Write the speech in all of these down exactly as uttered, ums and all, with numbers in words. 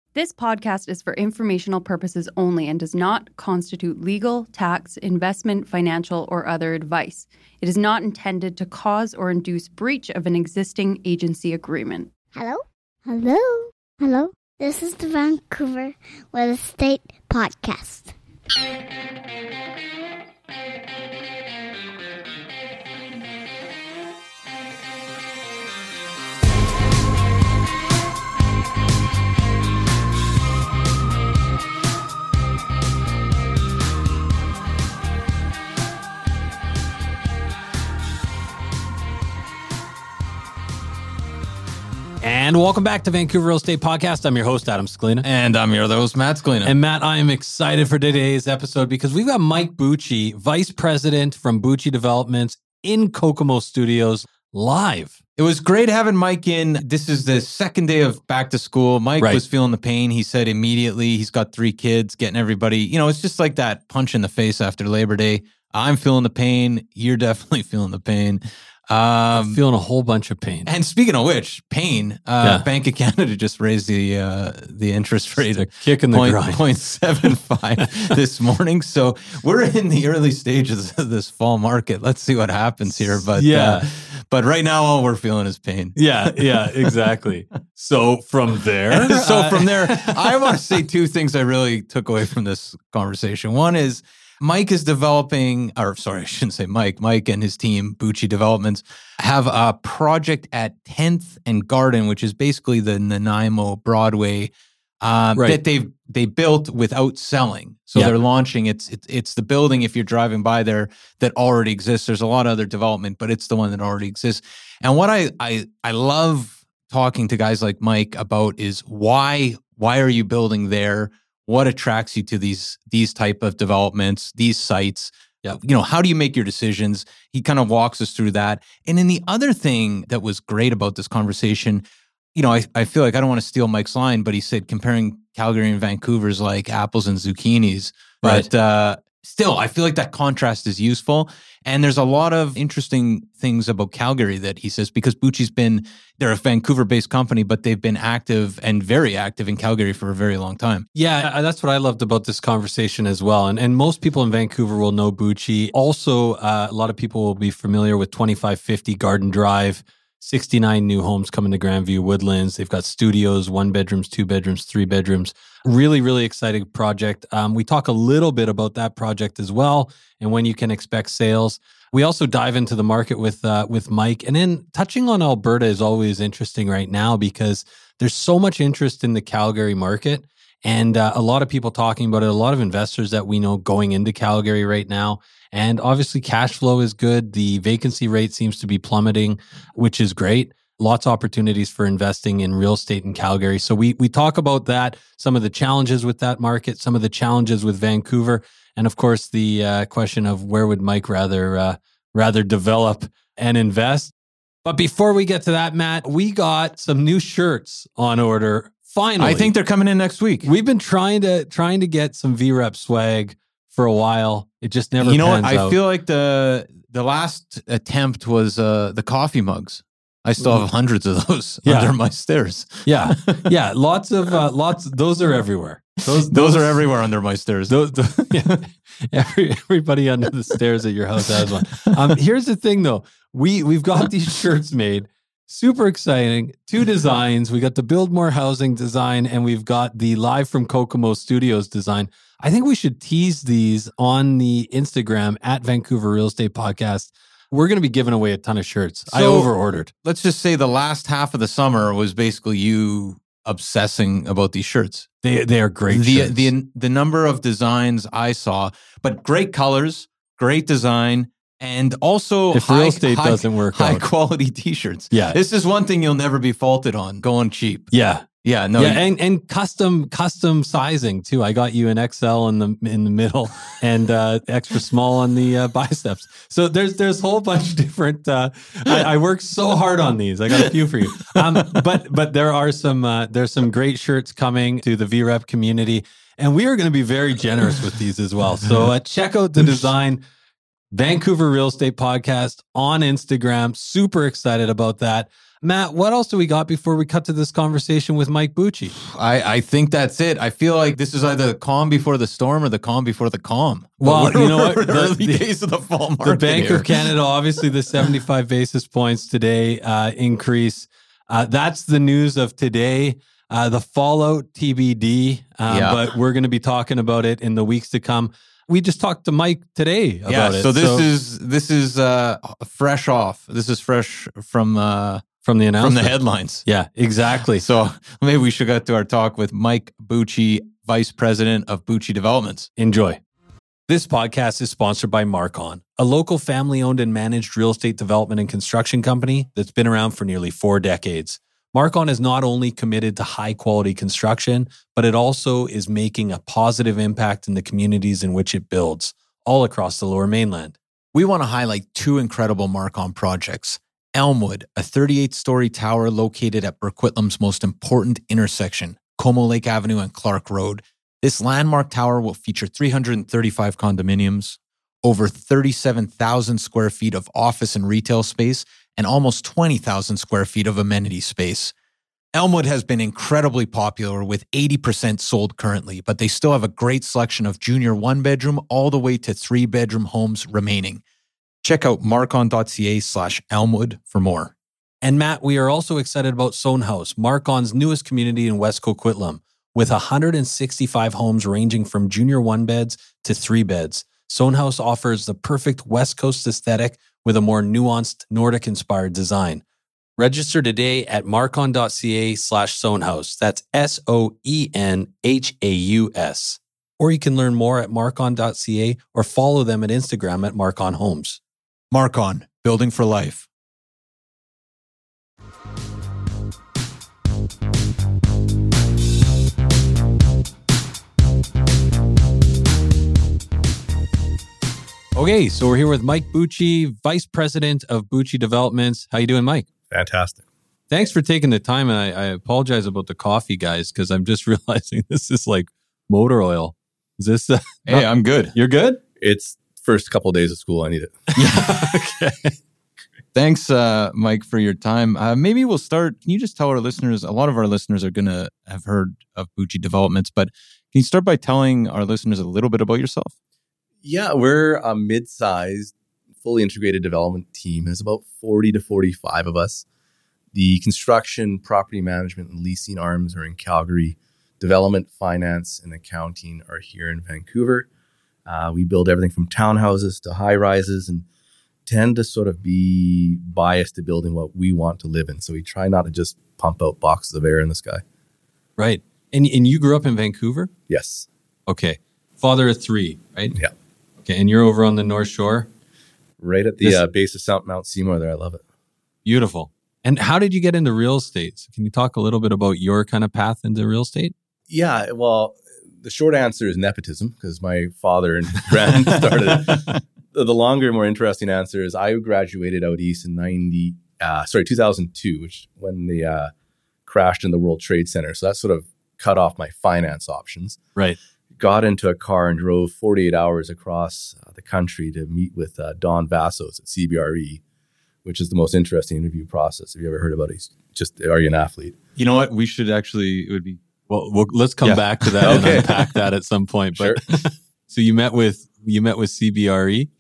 This podcast is for informational purposes only and does not constitute legal, tax, investment, financial, or other advice. It is not intended to cause or induce breach of an existing agency agreement. Hello? Hello? Hello? This is the Vancouver Real Estate Podcast. And welcome back to Vancouver Real Estate Podcast. I'm your host, Adam Scalina. And I'm your other host, Matt Scalina. And Matt, I am excited for today's episode because we've got Mike Bucci, Vice President from Bucci Developments in Kokomo Studios, live. It was great having Mike in. This is the second day of back to school. Mike right. was feeling the pain. He said immediately he's got three kids, getting everybody, you know, it's just like that punch in the face after Labor Day. I'm feeling the pain. You're definitely feeling the pain. Um, I'm feeling a whole bunch of pain. And speaking of which, pain, uh, yeah. Bank of Canada just raised the uh, the interest rate a kick in the point, groin. zero point seven five this morning. So we're in the early stages of this fall market. Let's see what happens here. But yeah. uh, but right now, all we're feeling is pain. Yeah, yeah, exactly. So from there, so uh, from there, I want to say two things I really took away from this conversation. One is Mike is developing, or sorry, I shouldn't say Mike. Mike and his team, Bucci Developments, have a project at tenth and Garden, which is basically the Nanaimo Broadway uh, right. that they've they built without selling. So yep. they're launching. It's, it's it's the building, if you're driving by there, that already exists. There's a lot of other development, but it's the one that already exists. And what I I I love talking to guys like Mike about is why why are you building there? What attracts you to these these type of developments, these sites? Yeah, you know, how do you make your decisions? He kind of walks us through that. And then the other thing that was great about this conversation, you know, I, I feel like I don't want to steal Mike's line, but he said comparing Calgary and Vancouver is like apples and zucchinis. Right. But uh, still, I feel like that contrast is useful. And there's a lot of interesting things about Calgary that he says, because Bucci's been, they're a Vancouver-based company, but they've been active and very active in Calgary for a very long time. Yeah, that's what I loved about this conversation as well. And and most people in Vancouver will know Bucci. Also, uh, a lot of people will be familiar with twenty-five fifty Garden Drive, sixty-nine new homes coming to Grandview Woodlands. They've got studios, one bedrooms, two bedrooms, three bedrooms. Really, really exciting project. Um, we talk a little bit about that project as well and when you can expect sales. We also dive into the market with uh, with Mike. And then touching on Alberta is always interesting right now because there's so much interest in the Calgary market and uh, a lot of people talking about it, a lot of investors that we know going into Calgary right now. And obviously cash flow is good. The vacancy rate seems to be plummeting, which is great. Lots of opportunities for investing in real estate in Calgary. So we we talk about that, some of the challenges with that market, some of the challenges with Vancouver, and of course the uh, question of where would Mike rather uh, rather develop and invest. But before we get to that, Matt, we got some new shirts on order. Finally, I think they're coming in next week. We've been trying to trying to get some V REP swag for a while. It just never. You know what? pans I out. feel like the the last attempt was uh, the coffee mugs. I still have hundreds of those Yeah. under my stairs. Yeah, yeah, lots of uh, lots. Those are everywhere. Those Those are everywhere under my stairs. Those, those yeah, every, everybody under the stairs at your house has one. Um, here's the thing, though. We we've got these shirts made. Super exciting. Two designs. We got the Build More Housing design, and we've got the Live from Kokomo Studios design. I think we should tease these on the Instagram at Vancouver Real Estate Podcast. We're going to be giving away a ton of shirts. So, I over-ordered. Let's just say the last half of the summer was basically you obsessing about these shirts. They they are great the, shirts. The, the number of designs I saw, but great colors, great design, and also if high, real estate high, doesn't work high out. quality t-shirts. Yeah. This is one thing you'll never be faulted on, going cheap. Yeah. Yeah, no. Yeah, you, and, and custom custom sizing too. I got you an X L in the in the middle and uh, extra small on the uh, biceps. So there's there's a whole bunch of different. Uh, I, I worked so hard on these. I got a few for you. Um, but but there are some uh, there's some great shirts coming to the V REP community, and we are going to be very generous with these as well. So uh, check out the design. Vancouver Real Estate Podcast on Instagram. Super excited about that. Matt, what else do we got before we cut to this conversation with Mike Bucci? I, I think that's it. I feel like this is either the calm before the storm or the calm before the calm. Well, you know what? The, The, early the, days of the fall market. the Bank here. of Canada, obviously the seventy-five basis points today uh, increase. Uh, that's the news of today. Uh, the fallout T B D, um, Yeah. but we're going to be talking about it in the weeks to come. We just talked to Mike today about yeah, it. so this is this is uh, fresh off. This is fresh from uh, from the from announcement. the headlines. Yeah, exactly. So maybe we should get to our talk with Mike Bucci, Vice President of Bucci Developments. Enjoy. This podcast is sponsored by Marcon, a local family-owned and managed real estate development and construction company that's been around for nearly four decades. Marcon is not only committed to high-quality construction, but it also is making a positive impact in the communities in which it builds, all across the Lower Mainland. We want to highlight two incredible Marcon projects. Elmwood, a thirty-eight-story tower located at Burquitlam's most important intersection, Como Lake Avenue and Clark Road. This landmark tower will feature three hundred thirty-five condominiums, over thirty-seven thousand square feet of office and retail space, and almost twenty thousand square feet of amenity space. Elmwood has been incredibly popular with eighty percent sold currently, but they still have a great selection of junior one-bedroom all the way to three-bedroom homes remaining. Check out marcon.ca slash Elmwood for more. And Matt, we are also excited about Sohn House, Marcon's newest community in West Coquitlam. With one hundred sixty-five homes ranging from junior one beds to three beds, Sohn House offers the perfect West Coast aesthetic with a more nuanced Nordic-inspired design. Register today at marcon.ca slash Sohn House. That's S O E N H A U S. Or you can learn more at marcon.ca or follow them at Instagram at Marcon Homes. Marcon, building for life. Okay, so we're here with Mike Bucci, Vice President of Bucci Developments. How you doing, Mike? Fantastic. Thanks for taking the time. And I, I apologize about the coffee, guys, because I'm just realizing this is like motor oil. Is this? Uh, Hey, I'm good. You're good? It's first couple of days of school. I need it. Yeah. Okay. Thanks, uh, Mike, for your time. Uh, maybe we'll start. Can you just tell our listeners, a lot of our listeners are going to have heard of Bucci Developments, but can you start by telling our listeners a little bit about yourself? Yeah, we're a mid-sized, fully integrated development team. There's about forty to forty-five of us. The construction, property management, and leasing arms are in Calgary. Development, finance, and accounting are here in Vancouver. Uh, we build everything from townhouses to high-rises and tend to sort of be biased to building what we want to live in. So we try not to just pump out boxes of air in the sky. Right. And and you grew up in Vancouver? Yes. Okay. Father of three, right? Yeah. Okay. And you're over on the North Shore? Right at the This- uh, base of South Mount Seymour there. I love it. Beautiful. And how did you get into real estate? So can you talk a little bit about your kind of path into real estate? Yeah, well, the short answer is nepotism because my father and grand started it. The the longer, more interesting answer is I graduated out east in ninety, uh, sorry, two thousand two, which when the uh, crashed in the World Trade Center. So that sort of cut off my finance options. Right. Got into a car and drove forty-eight hours across uh, the country to meet with uh, Don Vassos at C B R E, which is the most interesting interview process. Have you ever heard about it? He's just, are you an athlete? You know what? We should actually, it would be Well, we'll let's come Yeah. back to that Okay. and unpack that at some point. But so you met with you met with C B R E?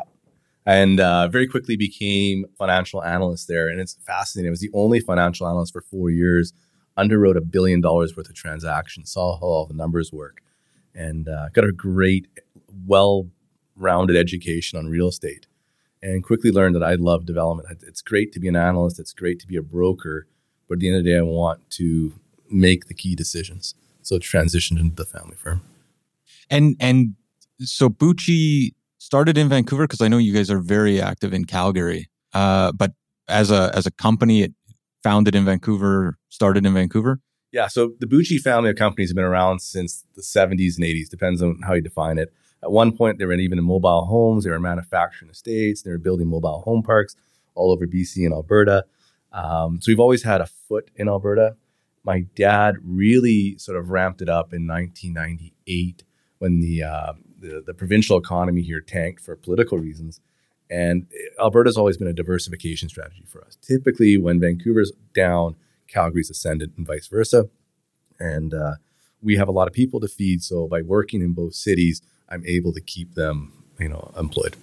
And uh, very quickly became financial analyst there. And it's fascinating. I was the only financial analyst for four years, underwrote a billion dollars worth of transactions, saw how all the numbers work, and uh, got a great, well-rounded education on real estate. And quickly learned that I love development. It's great to be an analyst. It's great to be a broker. But at the end of the day, I want to make the key decisions. So transitioned into the family firm. And and so Bucci started in Vancouver because I know you guys are very active in Calgary. Uh, but as a as a company, it founded in Vancouver, started in Vancouver. Yeah, so the Bucci family of companies have been around since the seventies and eighties, depends on how you define it. At one point, they were in even in mobile homes, they were manufacturing estates, they were building mobile home parks all over B C and Alberta. Um, so we've always had a foot in Alberta. My dad really sort of ramped it up in nineteen ninety-eight when the uh, the, the provincial economy here tanked for political reasons. And Alberta's always been a diversification strategy for us. Typically, when Vancouver's down, Calgary's ascendant and vice versa. And uh, we have a lot of people to feed. So by working in both cities, I'm able to keep them, you know, employed.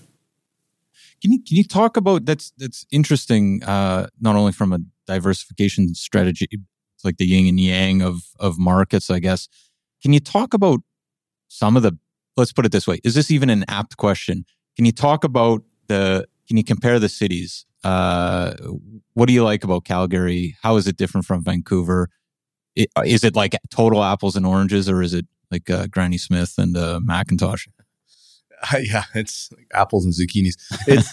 Can you can you talk about that's that's interesting? Uh, not only from a diversification strategy, it's like the yin and yang of of markets, I guess. Can you talk about some of the? Let's put it this way: is this even an apt question? Can you talk about the? Can you compare the cities? Uh, what do you like about Calgary? How is it different from Vancouver? It, is it like total apples and oranges, or is it like uh, Granny Smith and uh, Macintosh? Uh, yeah, it's like apples and zucchinis. It's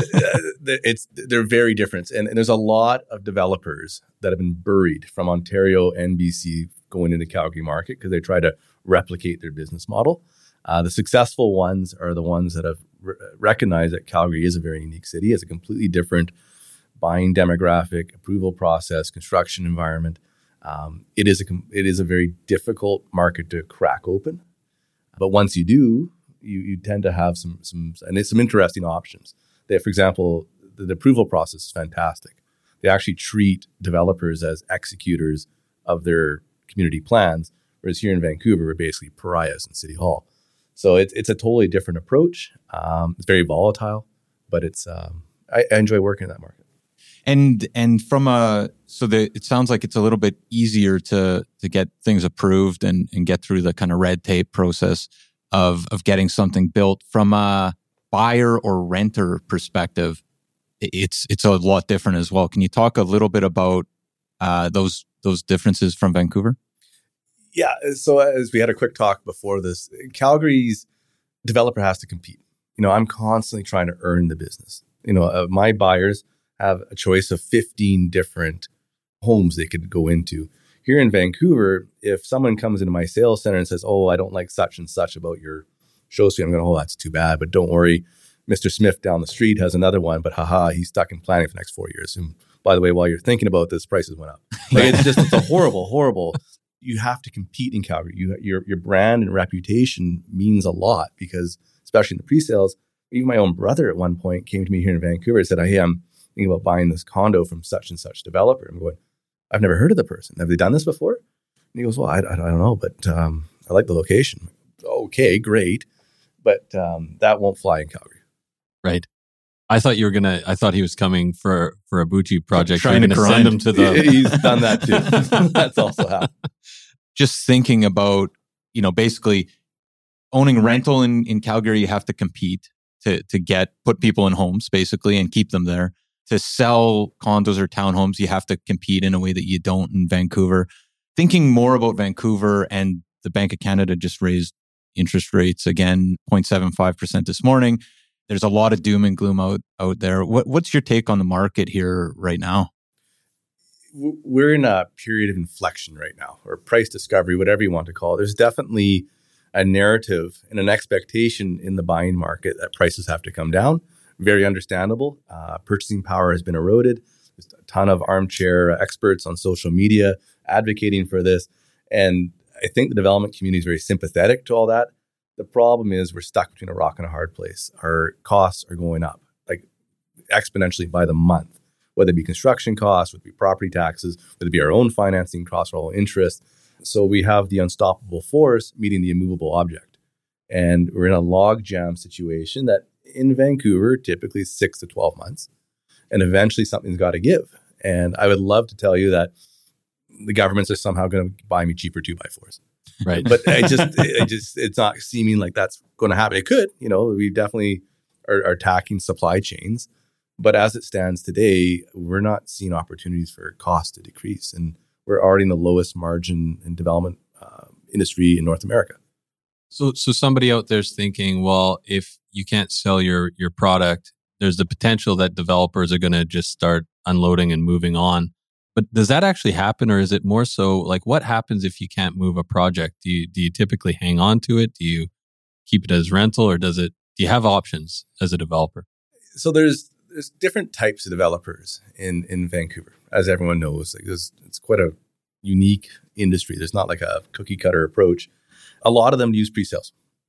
it's they're very different, and, and there's a lot of developers that have been buried from Ontario and B C going into Calgary market because they try to replicate their business model. Uh, the successful ones are the ones that have re- recognized that Calgary is a very unique city. It's a completely different buying demographic, approval process, construction environment. Um, it is a it is a very difficult market to crack open, but once you do, you you tend to have some some and it's some interesting options. They, for example, the, the approval process is fantastic. They actually treat developers as executors of their community plans, whereas here in Vancouver, we're basically pariahs in City Hall. So it's it's a totally different approach. Um, it's very volatile, but it's um, I, I enjoy working in that market. And and from a so the it sounds like it's a little bit easier to to get things approved and and get through the kind of red tape process of of getting something built. From a buyer or renter perspective, it's it's a lot different as well. Can you talk a little bit about uh, those those differences from Vancouver? Yeah. So as we had a quick talk before this, Calgary's developer has to compete. You know, I'm constantly trying to earn the business. You know, uh, my buyers have a choice of fifteen different homes they could go into. Here in Vancouver, if someone comes into my sales center and says, oh, I don't like such and such about your show suite, I'm going, oh, that's too bad. But don't worry, Mister Smith down the street has another one, but haha, he's stuck in planning for the next four years. And by the way, while you're thinking about this, prices went up. Like, it's just, it's a horrible, horrible. You have to compete in Calgary. You, your, your brand and reputation means a lot because, especially in the pre-sales, even my own brother at one point came to me here in Vancouver and said, hey, I'm thinking about buying this condo from such and such developer. I'm going, I've never heard of the person. Have they done this before? And he goes, well, I, I don't know, but um, I like the location. Okay, great. But um, that won't fly in Calgary. Right. I thought you were going to, I thought he was coming for, for a Bucci project. Trying You're to going to send him to the... He's done that too. That's also happened. Just thinking about, you know, basically owning rental in, in Calgary, you have to compete to to get, put people in homes basically and keep them there. To sell condos or townhomes, you have to compete in a way that you don't in Vancouver. Thinking more about Vancouver, and the Bank of Canada just raised interest rates again, zero point seven five percent this morning. There's a lot of doom and gloom out, out there. What, what's your take on the market here right now? We're in a period of inflection right now, or price discovery, whatever you want to call it. There's definitely a narrative and an expectation in the buying market that prices have to come down. Very understandable. Uh, purchasing power has been eroded. There's a ton of armchair experts on social media advocating for this. And I think the development community is very sympathetic to all that. The problem is we're stuck between a rock and a hard place. Our costs are going up like exponentially by the month, whether it be construction costs, whether it be property taxes, whether it be our own financing costs or all interest. So we have the unstoppable force meeting the immovable object. And we're in a logjam situation that in Vancouver, typically six to twelve months. And eventually something's got to give. And I would love to tell you that the governments are somehow going to buy me cheaper two by fours. Right. But I just, I just, it's not seeming like that's going to happen. It could, you know, we definitely are, are attacking supply chains. But as it stands today, we're not seeing opportunities for cost to decrease. And we're already in the lowest margin in development uh, industry in North America. So, so somebody out there's thinking, well, if you can't sell your your product, there's the potential that developers are going to just start unloading and moving on. But does that actually happen, or is it more so like what happens if you can't move a project? Do you do you typically hang on to it? Do you keep it as rental, or does it? Do you have options as a developer? So there's there's different types of developers in in Vancouver, as everyone knows. Like there's, it's quite a unique industry. There's not like a cookie cutter approach. A lot of them use pre-sales.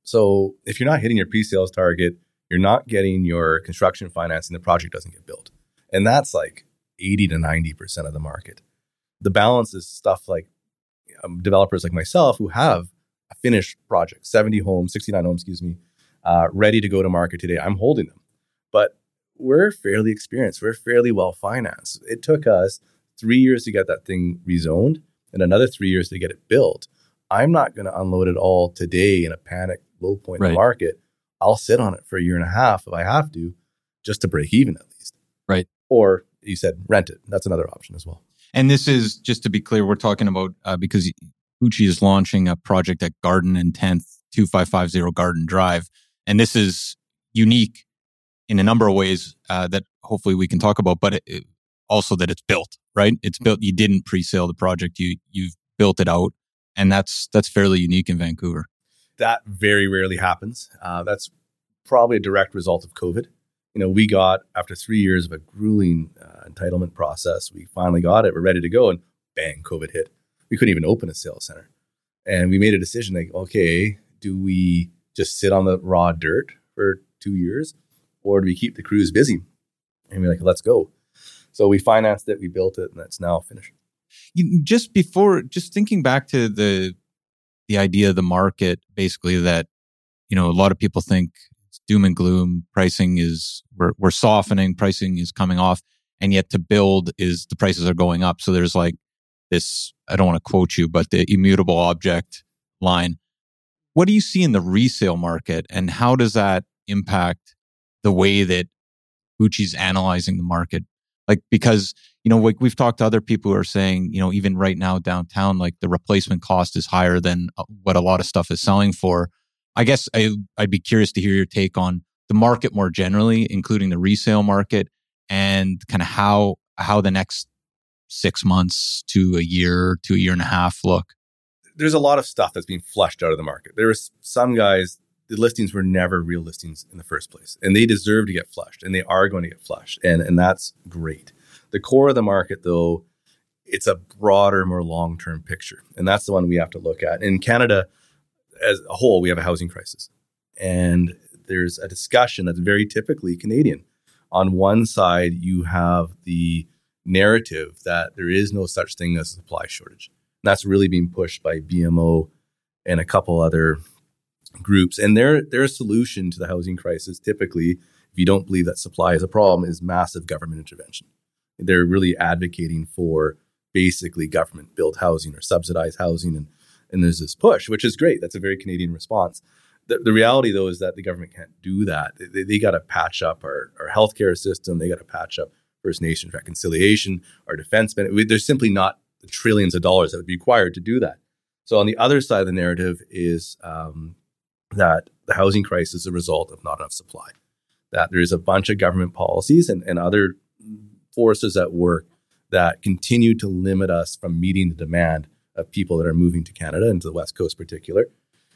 So if you're not hitting your pre-sales target, you're not getting your construction financing, the project doesn't get built. And that's like eighty to ninety percent of the market. The balance is stuff like um, developers like myself who have a finished project, seventy homes, sixty-nine homes, excuse me, uh, ready to go to market today. I'm holding them. But we're fairly experienced. We're fairly well financed. It took us three years to get that thing rezoned and another three years to get it built. I'm not going to unload it all today in a panic low point Right. in the market. I'll sit on it for a year and a half if I have to, just to break even at least. Right. Or you said rent it. That's another option as well. And this is, just to be clear, we're talking about, uh, because Bucci is launching a project at Garden and tenth, two five five zero Garden Drive. And this is unique in a number of ways uh, that hopefully we can talk about, but it, it, also that it's built, right? It's built. You didn't pre-sale the project. You, you've built it out. And that's that's fairly unique in Vancouver. That very rarely happens. Uh, that's probably a direct result of COVID. You know, we got, after three years of a grueling uh, entitlement process, we finally got it. We're ready to go. And bang, COVID hit. We couldn't even open a sales center. And we made a decision like, okay, do we just sit on the raw dirt for two years? Or do we keep the crews busy? And we're like, let's go. So we financed it, we built it, and it's now finished. You, just before, just thinking back to the the idea of the market, basically that, you know, a lot of people think it's doom and gloom. Pricing is, we're, we're softening, pricing is coming off, and yet to build is the prices are going up. So there's like this, I don't want to quote you, but the immutable object line. What do you see in the resale market, and how does that impact the way that Bucci's analyzing the market? Like, because, you know, like we've talked to other people who are saying, you know, even right now downtown, like the replacement cost is higher than what a lot of stuff is selling for. I guess I, I'd be curious to hear your take on the market more generally, including the resale market, and kind of how, how the next six months to a year to a year and a half look. There's a lot of stuff that's being flushed out of the market. There was some guys, the listings were never real listings in the first place, and they deserve to get flushed, and they are going to get flushed, and, and that's great. The core of the market, though, it's a broader, more long-term picture, and that's the one we have to look at. In Canada, as a whole, we have a housing crisis, and there's a discussion that's very typically Canadian. On one side, you have the narrative that there is no such thing as a supply shortage, and that's really being pushed by B M O and a couple other groups. And their their solution to the housing crisis, typically, if you don't believe that supply is a problem, is massive government intervention. They're really advocating for basically government built housing or subsidized housing. And, and there's this push, which is great. That's a very Canadian response. The, the reality, though, is that the government can't do that. They, they got to patch up our, our healthcare system. They got to patch up First Nations reconciliation, our defense spending. There's simply not the trillions of dollars that would be required to do that. So on the other side of the narrative is um, that the housing crisis is a result of not enough supply, that there's a bunch of government policies and, and other forces at work that continue to limit us from meeting the demand of people that are moving to Canada and to the West Coast in particular.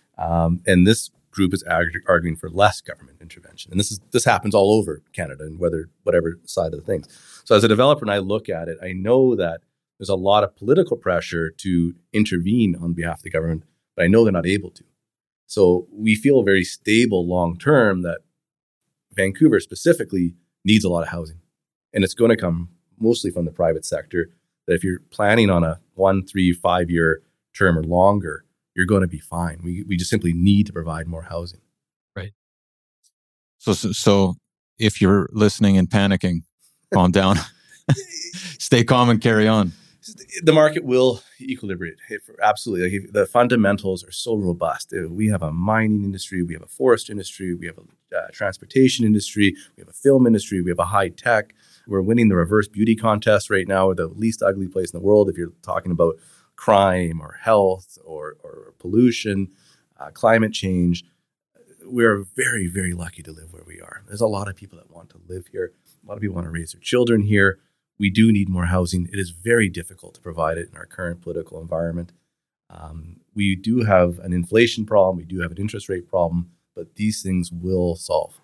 Um, and this group is argu- arguing for less government intervention. And this is this happens all over Canada and whether whatever side of the things. So as a developer, and I look at it, I know that there's a lot of political pressure to intervene on behalf of the government, but I know they're not able to. So we feel very stable long-term that Vancouver specifically needs a lot of housing. And it's going to come mostly from the private sector, that if you're planning on a one, three, five-year term or longer, you're going to be fine. We we just simply need to provide more housing. Right. So, so, so if you're listening and panicking, calm down, stay calm and carry on. The market will equilibrate. Absolutely. Like the fundamentals are so robust. We have a mining industry. We have a forest industry. We have a uh, transportation industry. We have a film industry. We have a high tech. We're winning the reverse beauty contest right now. We're the least ugly place in the world if you're talking about crime or health or, or pollution, uh, climate change. We're very, very lucky to live where we are. There's a lot of people that want to live here. A lot of people want to raise their children here. We do need more housing. It is very difficult to provide it in our current political environment. Um, we do have an inflation problem. We do have an interest rate problem, but these things will solve.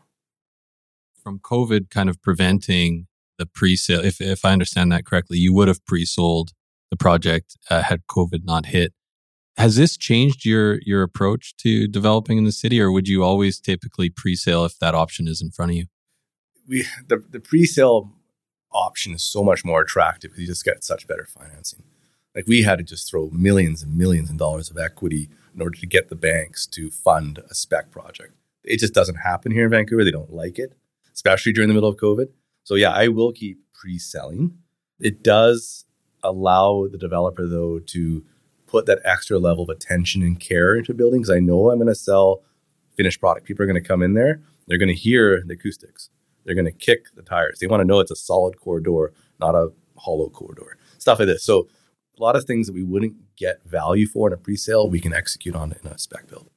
From COVID kind of preventing the pre-sale, if if I understand that correctly, you would have pre-sold the project uh, had COVID not hit. Has this changed your your approach to developing in the city, or would you always typically pre-sale if that option is in front of you? We the, the pre-sale option is so much more attractive because you just get such better financing. Like we had to just throw millions and millions of dollars of equity in order to get the banks to fund a spec project. It just doesn't happen here in Vancouver. They don't like it, especially during the middle of COVID. So yeah, I will keep pre-selling. It does allow the developer though to put that extra level of attention and care into buildings. I know I'm going to sell finished product. People are going to come in there. They're going to hear the acoustics. They're going to kick the tires. They want to know it's a solid core door, not a hollow core door. Stuff like this. So a lot of things that we wouldn't get value for in a pre-sale, we can execute on in a spec build.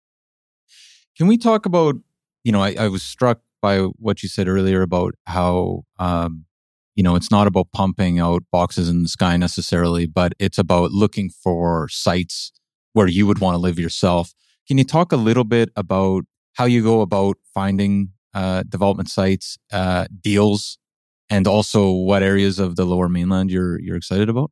Can we talk about, you know, I, I was struck by what you said earlier about how, um, you know, it's not about pumping out boxes in the sky necessarily, but it's about looking for sites where you would want to live yourself. Can you talk a little bit about how you go about finding uh, development sites, uh, deals, and also what areas of the Lower Mainland you're you're excited about?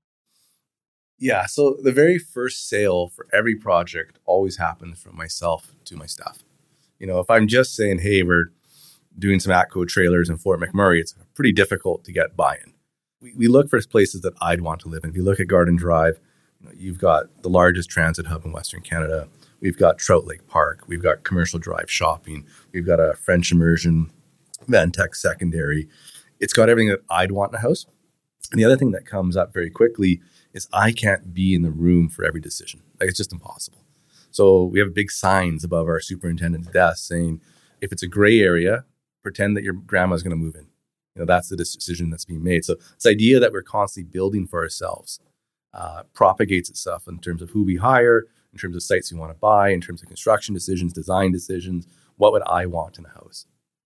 Yeah, so the very first sale for every project always happens from myself to my staff. You know, if I'm just saying, hey, we're doing some ATCO trailers in Fort McMurray, it's pretty difficult to get buy-in. We, we look for places that I'd want to live in. If you look at Garden Drive, you know, you've got the largest transit hub in Western Canada. We've got Trout Lake Park. We've got Commercial Drive shopping. We've got a French immersion, Vantec secondary. It's got everything that I'd want in a house. And the other thing that comes up very quickly is I can't be in the room for every decision. Like, it's just impossible. So we have big signs above our superintendent's desk saying, if it's a gray area, pretend that your grandma's going to move in. You know, that's the decision that's being made. So this idea that we're constantly building for ourselves uh, propagates itself in terms of who we hire, in terms of sites we want to buy, in terms of construction decisions, design decisions. What would I want in a house?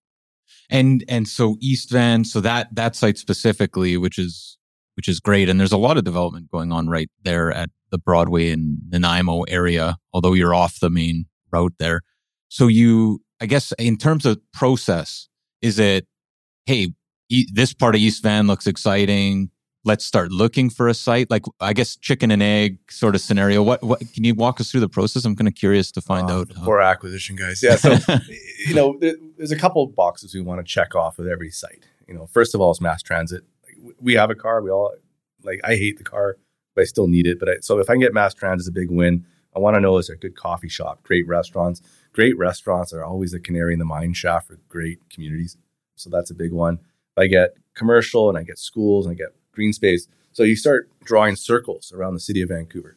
And and so East Van, so that that site specifically, which is which is great, and there's a lot of development going on right there at the Broadway and Nanaimo area, although you're off the main route there. So you, I guess, in terms of process, is it, hey, e- this part of East Van looks exciting, let's start looking for a site? Like, I guess, chicken and egg sort of scenario. What, what can you walk us through the process? I'm kind of curious to find uh, out. Poor acquisition guys. Yeah. So, you know, there, there's a couple of boxes we want to check off with every site. You know, first of all, is mass transit. Like, we have a car. We all, like, I hate the car, but I still need it. But I, so if I can get mass transit, it's a big win. I want to know, is there a good coffee shop, great restaurants? Great restaurants are always the canary in the mine shaft for great communities. So that's a big one. If I get commercial and I get schools and I get green space. So you start drawing circles around the city of Vancouver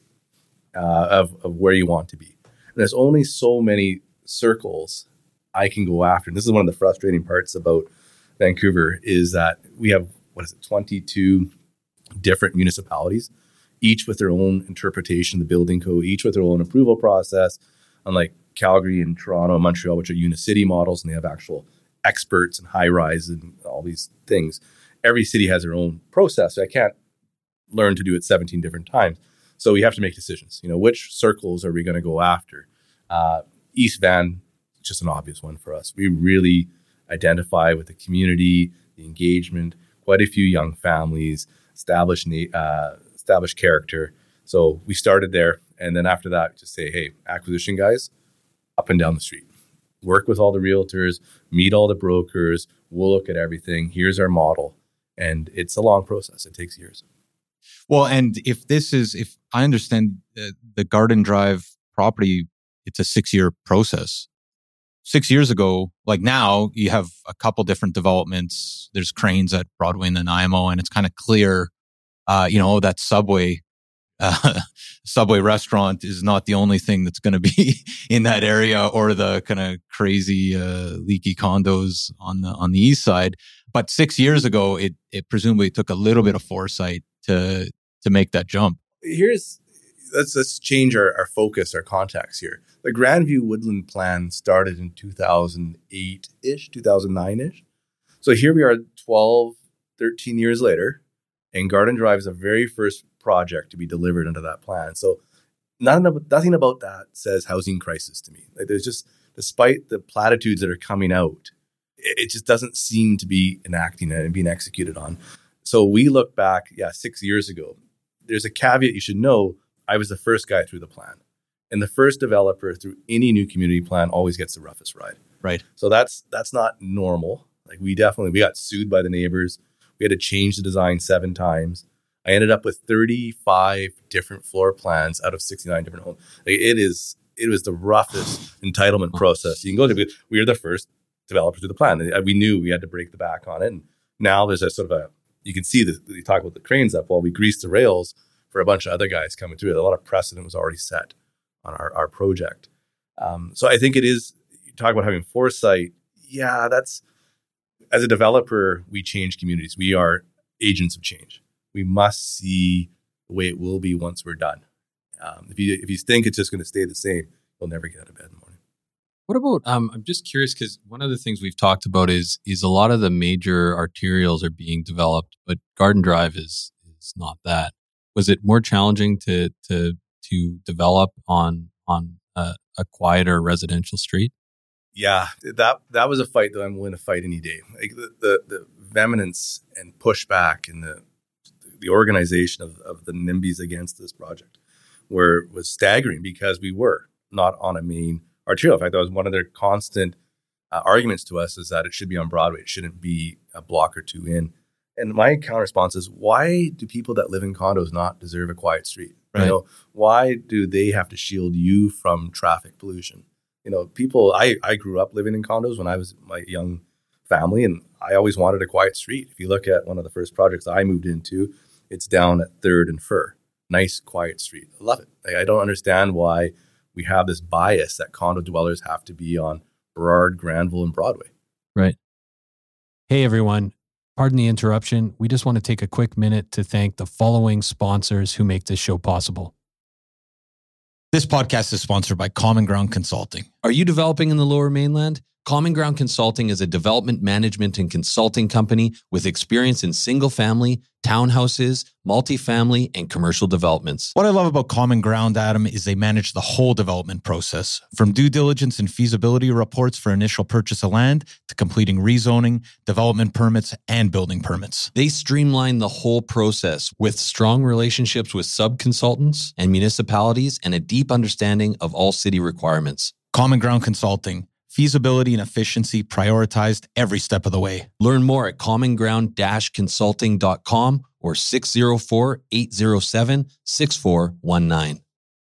uh, of, of where you want to be. And there's only so many circles I can go after. And this is one of the frustrating parts about Vancouver is that we have, what is it, twenty-two different municipalities, each with their own interpretation of the building code, each with their own approval process. Unlike Calgary and Toronto and Montreal, which are Unicity models, and they have actual experts and high rise and all these things. Every city has their own process. So I can't learn to do it seventeen different times. So we have to make decisions. You know, which circles are we going to go after? Uh, East Van, just an obvious one for us. We really identify with the community, the engagement, quite a few young families, established uh, established character. So we started there. And then after that, just say, hey, acquisition guys, up and down the street. Work with all the realtors, meet all the brokers. We'll look at everything. Here's our model. And it's a long process. It takes years. Well, and if this is, if I understand uh, the Garden Drive property, it's a six-year process. Six years ago, like now, you have a couple different developments. There's cranes at Broadway and Nanaimo, and it's kind of clear, uh, you know, that Subway, uh, Subway restaurant is not the only thing that's going to be in that area, or the kind of crazy uh, leaky condos on the on the east side. But six years ago, it it presumably took a little bit of foresight to to make that jump. Here's let's let's change our, our focus, our context here. The Grandview Woodland Plan started in two thousand eight-ish, two thousand nine-ish. So here we are twelve, thirteen years later, and Garden Drive is the very first project to be delivered under that plan. So nothing about, nothing about that says housing crisis to me. Like, there's just, despite the platitudes that are coming out, it just doesn't seem to be enacting it and being executed on. So we look back, yeah, six years ago. There's a caveat you should know. I was the first guy through the plan. And the first developer through any new community plan always gets the roughest ride. Right. So that's that's not normal. Like we definitely, we got sued by the neighbors. We had to change the design seven times. I ended up with thirty-five different floor plans out of sixty-nine different homes. Like it is, it was the roughest entitlement process you can go to. We were the first developer through the plan. We knew we had to break the back on it. And now there's a sort of a, you can see that you talk about the cranes up. Well, we greased the rails for a bunch of other guys coming through. A lot of precedent was already set on our, our project. Um, so I think it is, you talk about having foresight. Yeah, that's, as a developer, we change communities. We are agents of change. We must see the way it will be once we're done. Um, if you if you think it's just going to stay the same, you'll never get out of bed in the morning. What about, um, I'm just curious because one of the things we've talked about is is a lot of the major arterials are being developed, but Garden Drive is is not that. Was it more challenging to to to develop on on a, a quieter residential street? Yeah, that that was a fight that I'm willing to fight any day. Like the the, the vehemence and pushback and the the organization of, of the NIMBYs against this project were was staggering because we were not on a main arterial. In fact, that was one of their constant uh, arguments to us is that it should be on Broadway. It shouldn't be a block or two in. And my counter response is, why do people that live in condos not deserve a quiet street? Right. You know, why do they have to shield you from traffic pollution? You know, people, I, I grew up living in condos when I was my young family, and I always wanted a quiet street. If you look at one of the first projects I moved into, it's down at third and Fur. Nice, quiet street. I love it. Like, I don't understand why we have this bias that condo dwellers have to be on Burrard, Granville, and Broadway. Right. Hey, everyone. Pardon the interruption. We just want to take a quick minute to thank the following sponsors who make this show possible. This podcast is sponsored by Common Ground Consulting. Are you developing in the Lower Mainland? Common Ground Consulting is a development management and consulting company with experience in single-family, townhouses, multifamily, and commercial developments. What I love about Common Ground, Adam, is they manage the whole development process, from due diligence and feasibility reports for initial purchase of land to completing rezoning, development permits, and building permits. They streamline the whole process with strong relationships with sub-consultants and municipalities and a deep understanding of all city requirements. Common Ground Consulting. Feasibility and efficiency prioritized every step of the way. Learn more at common ground dash consulting dot com or six oh four, eight oh seven, six four one nine.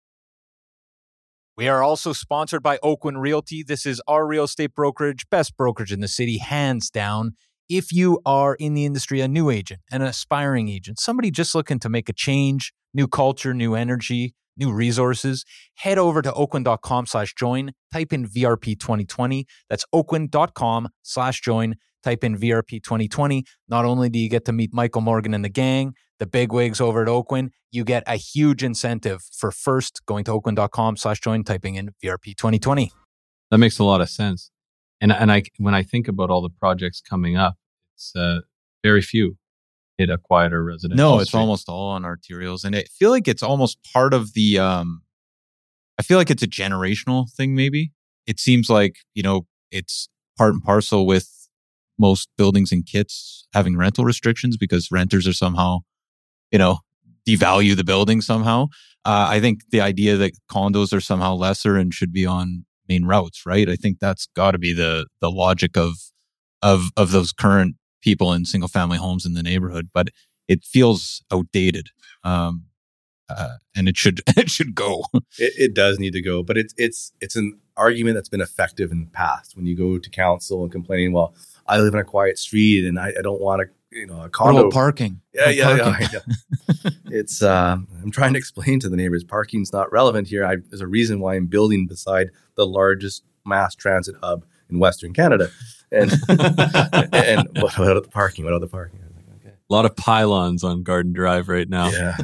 We are also sponsored by Oakwyn Realty. This is our real estate brokerage, best brokerage in the city, hands down. If you are in the industry, a new agent, an aspiring agent, somebody just looking to make a change, new culture, new energy, new resources, head over to oakwyn.com slash join, type in V R P twenty twenty. That's oakwyn.com slash join, type in V R P twenty twenty. Not only do you get to meet Michael Morgan and the gang, the bigwigs over at Oakwyn, you get a huge incentive for first going to oakwyn.com slash join, typing in V R P twenty twenty. That makes a lot of sense. And and I when I think about all the projects coming up, it's uh, very few hit a quieter residential No, it's street. almost all on arterials. And I feel like it's almost part of the, um, I feel like it's a generational thing, maybe. It seems like, you know, it's part and parcel with most buildings and kits having rental restrictions because renters are somehow, you know, devalue the building somehow. Uh, I think the idea that condos are somehow lesser and should be on main routes, right? I think that's got to be the the logic of of of those current people in single family homes in the neighborhood, but it feels outdated, um, uh, and it should it should go. It, it does need to go, but it's it's it's an argument that's been effective in the past. When you go to council and complaining, well, I live in a quiet street and I, I don't want to, you know, a condo. What about parking? Yeah, What yeah, parking? yeah, yeah. It's um, I'm trying to explain to the neighbors, parking's not relevant here. I, there's a reason why I'm building beside the largest mass transit hub in Western Canada. And and what about the parking? What about the parking? I was like, okay. A lot of pylons on Garden Drive right now. Yeah.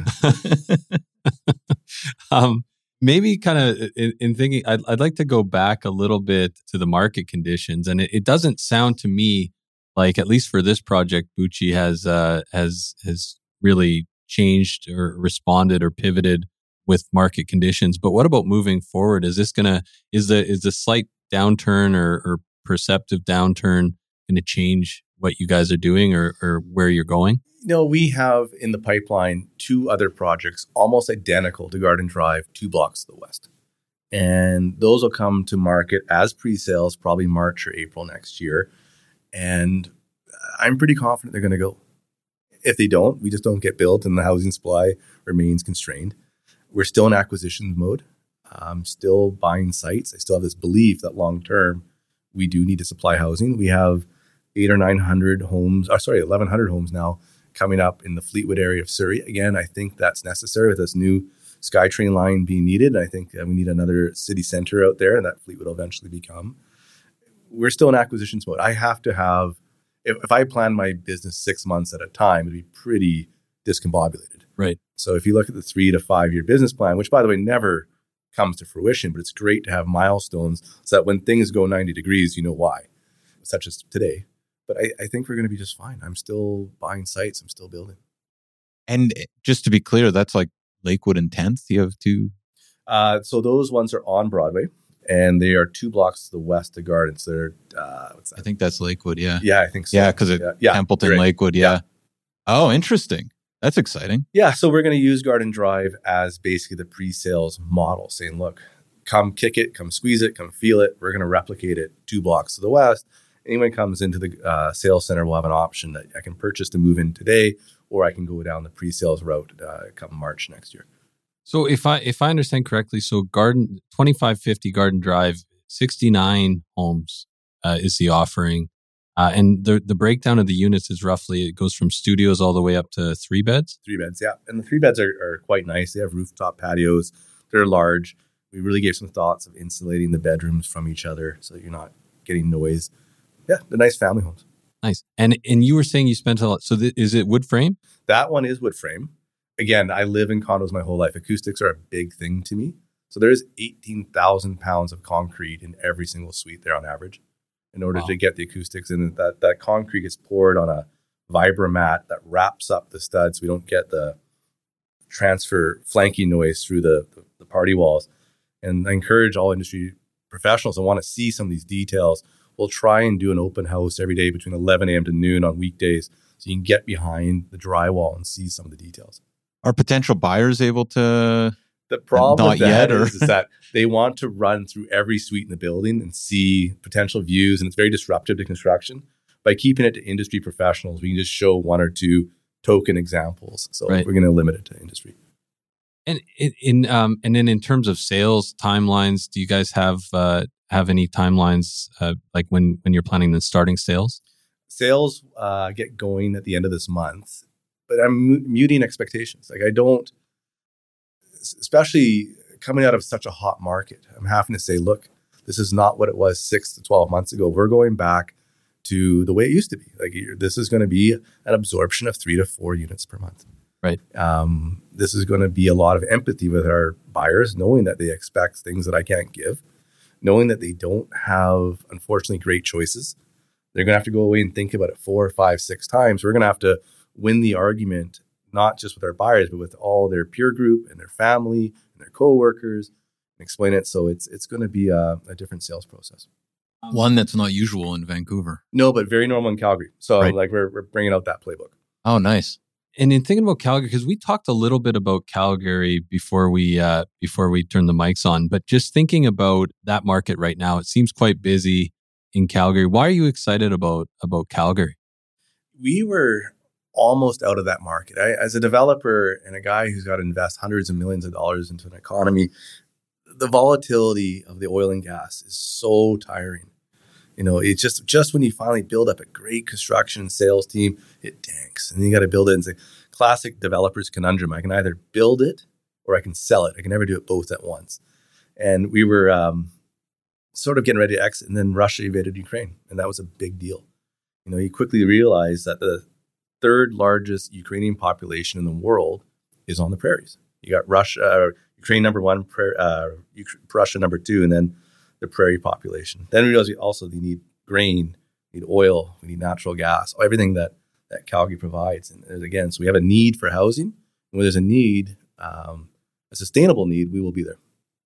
um, maybe kind of in, in thinking, I'd, I'd like to go back a little bit to the market conditions. And it, it doesn't sound to me like, at least for this project, Bucci has uh, has has really changed or responded or pivoted with market conditions. But what about moving forward? Is this gonna is the is the slight downturn or, or perceptive downturn going to change what you guys are doing or, or where you're going? No, we have in the pipeline two other projects almost identical to Garden Drive, two blocks to the west. And those will come to market as pre-sales probably March or April next year. And I'm pretty confident they're going to go. If they don't, we just don't get built and the housing supply remains constrained. We're still in acquisition mode. I'm still buying sites. I still have this belief that long term, we do need to supply housing. We have eight or nine hundred homes, or sorry, eleven hundred homes now coming up in the Fleetwood area of Surrey. Again, I think that's necessary with this new SkyTrain line being needed. I think uh, we need another city center out there, and that Fleetwood will eventually become. We're still in acquisitions mode. I have to have, if, if I plan my business six months at a time, it'd be pretty discombobulated. Right. So if you look at the three to five year business plan, which by the way, never comes to fruition, but it's great to have milestones so that when things go ninety degrees, you know why, such as today. But I, I think we're going to be just fine. I'm still buying sites. I'm still building. And just to be clear, that's like Lakewood and tenth. You have two. Uh, so those ones are on Broadway, and they are two blocks to the west of Gardens. They're uh, what's that? I think that's Lakewood. Yeah. Yeah, I think so. Yeah, because yeah, yeah, Templeton, right. Lakewood. Yeah. yeah. Oh, interesting. That's exciting. Yeah. So we're going to use Garden Drive as basically the pre-sales model, saying, look, come kick it, come squeeze it, come feel it. We're going to replicate it two blocks to the west. Anyone comes into the uh, sales center will have an option that I can purchase to move in today, or I can go down the pre-sales route uh, come March next year. So if I if I understand correctly, so Garden twenty-five fifty Garden Drive, sixty-nine homes uh, is the offering, uh, and the the breakdown of the units is roughly it goes from studios all the way up to three beds. Three beds, yeah, and the three beds are, are quite nice. They have rooftop patios. They're large. We really gave some thoughts of insulating the bedrooms from each other so that you're not getting noise. Yeah, they're nice family homes. Nice. And and you were saying you spent a lot. So th- is it wood frame? That one is wood frame. Again, I live in condos my whole life. Acoustics are a big thing to me. So there's eighteen thousand pounds of concrete in every single suite there on average in order wow. to get the acoustics. And that, that concrete gets poured on a Vibromat that wraps up the studs so we don't get the transfer flanking noise through the, the, the party walls. And I encourage all industry professionals that want to see some of these details. We'll try and do an open house every day between eleven a.m. to noon on weekdays so you can get behind the drywall and see some of the details. Are potential buyers able to? The problem Not with that yet, or? is, is that they want to run through every suite in the building and see potential views, and it's very disruptive to construction. By keeping it to industry professionals, we can just show one or two token examples. So right. we're going to limit it to industry. And in, in um and then in terms of sales timelines, do you guys have uh, have any timelines uh, like when when you're planning on starting sales? Sales uh, get going at the end of this month, but I'm m- muting expectations. Like I don't, especially coming out of such a hot market, I'm having to say, look, this is not what it was six to twelve months ago. We're going back to the way it used to be. Like this is going to be an absorption of three to four units per month. Right. Um, this is going to be a lot of empathy with our buyers, knowing that they expect things that I can't give, knowing that they don't have, unfortunately, great choices. They're going to have to go away and think about it four, five, six times. We're going to have to win the argument, not just with our buyers, but with all their peer group and their family and their coworkers, and explain it. So it's it's going to be a, a different sales process. One that's not usual in Vancouver. No, but very normal in Calgary. So Right. like we're we're bringing out that playbook. Oh, nice. And in thinking about Calgary, because we talked a little bit about Calgary before we uh, before we turned the mics on, but just thinking about that market right now, it seems quite busy in Calgary. Why are you excited about about Calgary? We were almost out of that market. I, as a developer and a guy who's got to invest hundreds of millions of dollars into an economy, the volatility of the oil and gas is so tiring. You know, it's just just when you finally build up a great construction and sales team, it tanks. And then you got to build it. And it's a classic developer's conundrum. I can either build it or I can sell it. I can never do it both at once. And we were um, sort of getting ready to exit, and then Russia invaded Ukraine. And that was a big deal. You know, you quickly realize that the third largest Ukrainian population in the world is on the prairies. You got Russia, uh, Ukraine number one, pra- uh, Russia number two, and then the prairie population. Then we realize we also we need grain, we need oil, we need natural gas, everything that, that Calgary provides. And again, so we have a need for housing. And when there's a need, um, a sustainable need, we will be there.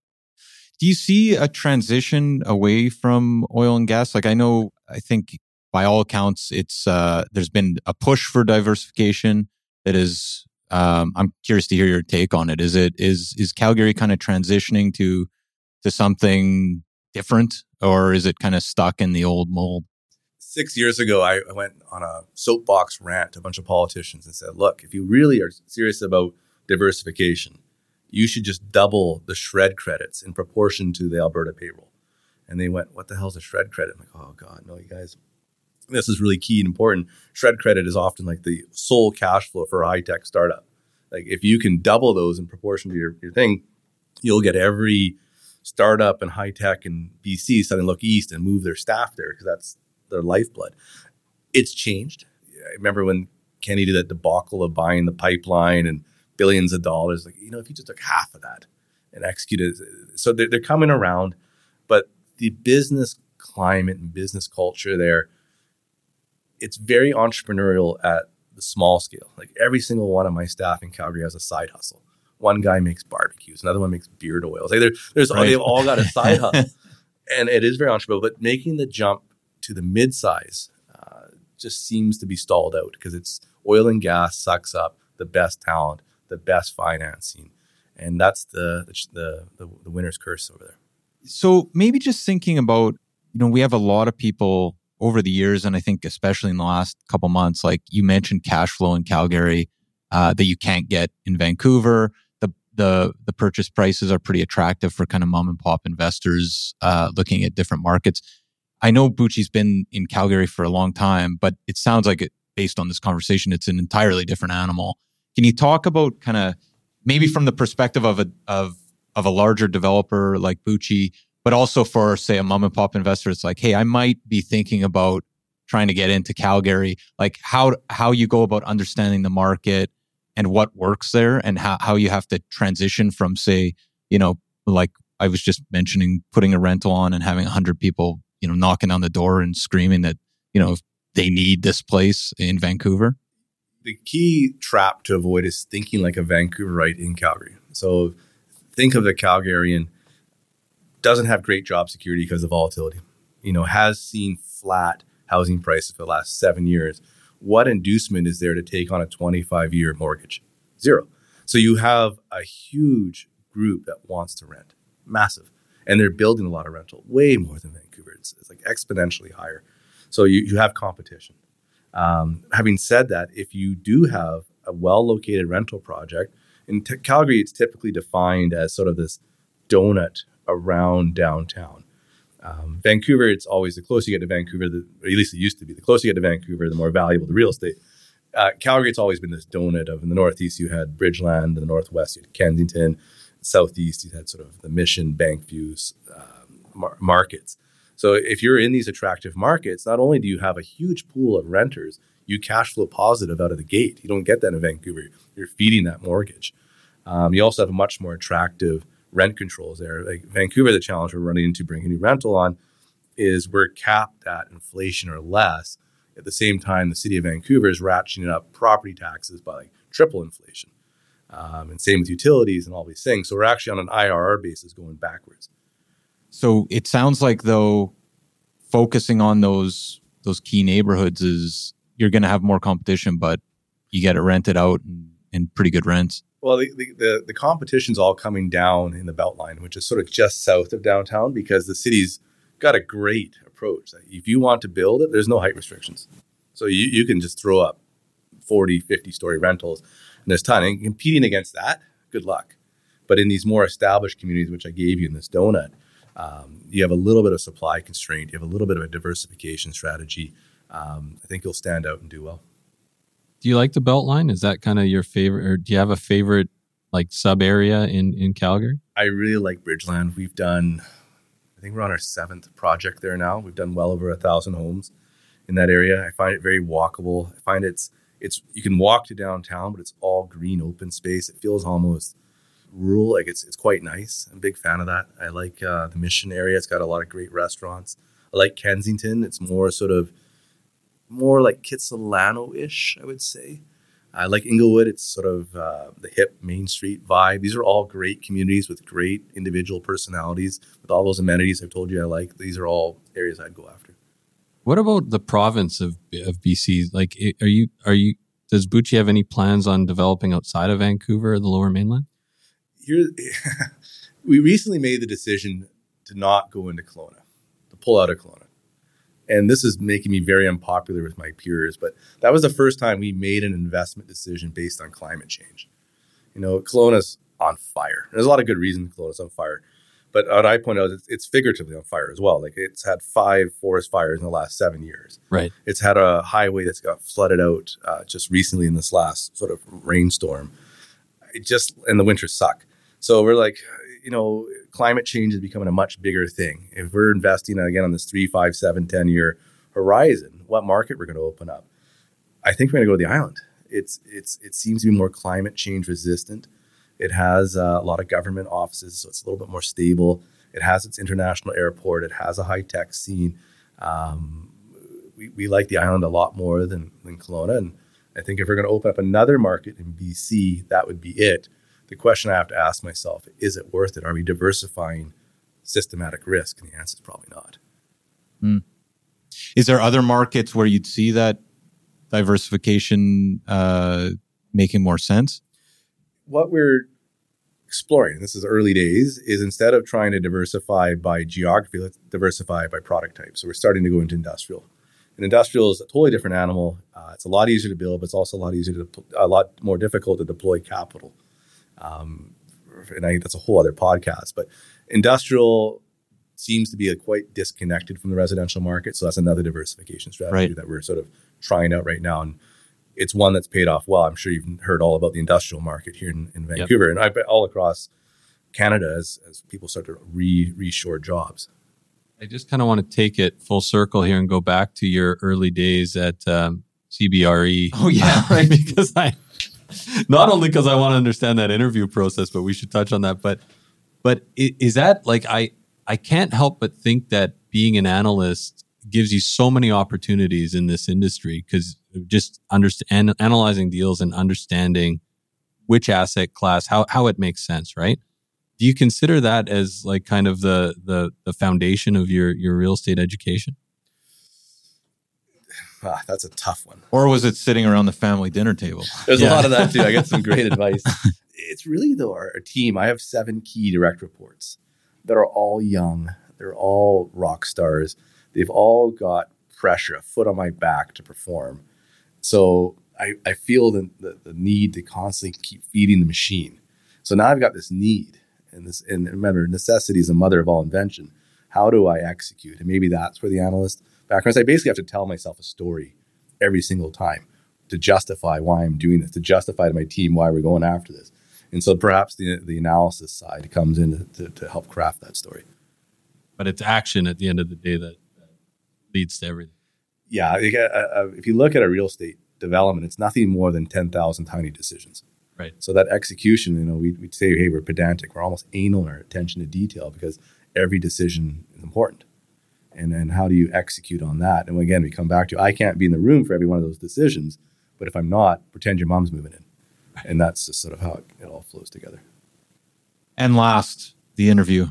Do you see a transition away from oil and gas? Like I know, I think by all accounts, it's uh, there's been a push for diversification that is. Um, I'm curious to hear your take on it. Is it is is Calgary kind of transitioning to to something different, or is it kind of stuck in the old mold? Six years ago, I went on a soapbox rant to a bunch of politicians and said, look, if you really are serious about diversification, you should just double the SR&ED credits in proportion to the Alberta payroll. And they went, what the hell is a SR&ED credit? I'm like, oh God, no, you guys, this is really key and important. SR&ED credit is often like the sole cash flow for a high-tech startup. Like if you can double those in proportion to your, your thing, you'll get every startup and high-tech in B C suddenly look east and move their staff there because that's their lifeblood. It's changed. I remember when Kenny did that debacle of buying the pipeline and billions of dollars. Like, you know, if you just took half of that and executed, so they're, they're coming around. But the business climate and business culture there, it's very entrepreneurial at the small scale. Like every single one of my staff in Calgary has a side hustle. One guy makes barbecues, another one makes beard oils. Like there's, right. They've all got a side hustle, and it is very entrepreneurial. But making the jump to the mid-size uh, just seems to be stalled out because it's oil and gas sucks up the best talent, the best financing, and that's the the the, the winner's curse over there. So maybe just thinking about, you know, we have a lot of people over the years, and I think especially in the last couple months, like you mentioned cash flow in Calgary uh, that you can't get in Vancouver. The the the purchase prices are pretty attractive for kind of mom and pop investors uh, looking at different markets. I know Bucci's been in Calgary for a long time, but it sounds like, it, based on this conversation, it's an entirely different animal. Can you talk about kind of maybe from the perspective of a of of a larger developer like Bucci, but also for, say, a mom and pop investor, it's like, hey, I might be thinking about trying to get into Calgary, like how how you go about understanding the market and what works there, and how, how you have to transition from, say, you know, like I was just mentioning, putting a rental on and having one hundred people, you know, knocking on the door and screaming that, you know, they need this place in Vancouver. The key trap to avoid is thinking like a Vancouverite in Calgary. So think of the Calgarian, doesn't have great job security because of volatility, you know, has seen flat housing prices for the last seven years. What inducement is there to take on a twenty-five year mortgage? Zero. So you have a huge group that wants to rent, massive. And they're building a lot of rental, way more than Vancouver. It's, it's like exponentially higher. So you, you have competition. Um, having said that, if you do have a well-located rental project, in t- Calgary, it's typically defined as sort of this donut around downtown. Um, Vancouver, it's always the closer you get to Vancouver, the, or at least it used to be, the closer you get to Vancouver, the more valuable the real estate. Uh, Calgary, it's always been this donut of, in the northeast, you had Bridgeland, in the northwest, you had Kensington, southeast, you had sort of the Mission, Bankview um, mar- markets. So if you're in these attractive markets, not only do you have a huge pool of renters, you cash flow positive out of the gate. You don't get that in Vancouver. You're feeding that mortgage. Um, you also have a much more attractive rent controls there. Like Vancouver, the challenge we're running into bringing new rental on is we're capped at inflation or less. At the same time, the city of Vancouver is ratcheting up property taxes by like triple inflation. Um, and same with utilities and all these things. So we're actually on an I R R basis going backwards. So it sounds like, though, focusing on those those key neighborhoods is you're going to have more competition, but you get it rented out and, and pretty good rents. Well, the, the, the, the competition's all coming down in the Beltline, which is sort of just south of downtown, because the city's got a great approach. If you want to build it, there's no height restrictions. So you, you can just throw up forty, fifty-story rentals, and there's a ton. And competing against that, good luck. But in these more established communities, which I gave you in this donut, um, you have a little bit of supply constraint. You have a little bit of a diversification strategy. Um, I think you'll stand out and do well. Do you like the Beltline? Is that kind of your favorite, or do you have a favorite like sub area in, in Calgary? I really like Bridgeland. We've done, I think we're on our seventh project there now. We've done well over a thousand homes in that area. I find it very walkable. I find it's, it's, you can walk to downtown, but it's all green open space. It feels almost rural. Like it's, it's quite nice. I'm a big fan of that. I like uh, the Mission area. It's got a lot of great restaurants. I like Kensington. It's more sort of, more like Kitsilano-ish, I would say. I like Inglewood. It's sort of uh, the hip Main Street vibe. These are all great communities with great individual personalities, with all those amenities I've told you I like. These are all areas I'd go after. What about the province of of B C? Like, are you are you? Does Bucci have any plans on developing outside of Vancouver or the Lower Mainland? Here, we recently made the decision to not go into Kelowna, to pull out of Kelowna. And this is making me very unpopular with my peers, but that was the first time we made an investment decision based on climate change. You know, Kelowna's on fire. There's a lot of good reasons Kelowna's on fire. But what I point out, it's, it's figuratively on fire as well. Like, it's had five forest fires in the last seven years. Right. It's had a highway that's got flooded out uh, just recently in this last sort of rainstorm. It just, and the winters suck. So we're like, you know, climate change is becoming a much bigger thing. If we're investing again on this three, five, seven, ten year horizon, what market we're going to open up? I think we're going to go to the island. It's it's it seems to be more climate change resistant. It has uh, a lot of government offices, so it's a little bit more stable. It has its international airport. It has a high tech scene. Um, we we like the island a lot more than than Kelowna, and I think if we're going to open up another market in B C, that would be it. The question I have to ask myself, is it worth it? Are we diversifying systematic risk? And the answer is probably not. Hmm. Is there other markets where you'd see that diversification uh, making more sense? What we're exploring, this is early days, is instead of trying to diversify by geography, let's diversify by product type. So we're starting to go into industrial. And industrial is a totally different animal. Uh, it's a lot easier to build, but it's also a lot easier to, a lot more difficult to deploy capital. Um, and I think that's a whole other podcast. But industrial seems to be a quite disconnected from the residential market. So that's another diversification strategy right. that we're sort of trying out right now. And it's one that's paid off well. I'm sure you've heard all about the industrial market here in, in Vancouver. Yep. And I bet all across Canada as, as people start to re, reshore jobs. I just kind of want to take it full circle here and go back to your early days at um, C B R E. Oh, yeah. Right? Because I, not only because I want to understand that interview process, but we should touch on that. But, but is that like, I, I can't help but think that being an analyst gives you so many opportunities in this industry, because just understand analyzing deals and understanding which asset class, how, how it makes sense, right? Do you consider that as like kind of the, the, the foundation of your, your real estate education? Ah, that's a tough one. Or was it sitting around the family dinner table? There's yeah. a lot of that too. I got some great advice. It's really though our, our team. I have seven key direct reports that are all young. They're all rock stars. They've all got pressure, a foot on my back to perform. So I, I feel the, the, the need to constantly keep feeding the machine. So now I've got this need, and this, and remember, necessity is the mother of all invention. How do I execute? And maybe that's where the analyst background is. I basically have to tell myself a story every single time to justify why I'm doing this, to justify to my team why we're going after this. And so perhaps the the analysis side comes in to, to help craft that story. But it's action at the end of the day that, that leads to everything. Yeah, if you look at a real estate development, it's nothing more than ten thousand tiny decisions. Right. So that execution, you know, we, we'd say, hey, we're pedantic. We're almost anal in our attention to detail because every decision is important. And then how do you execute on that? And again, we come back to, I can't be in the room for every one of those decisions, but if I'm not, pretend your mom's moving in. And that's just sort of how it, it all flows together. And last, the interview.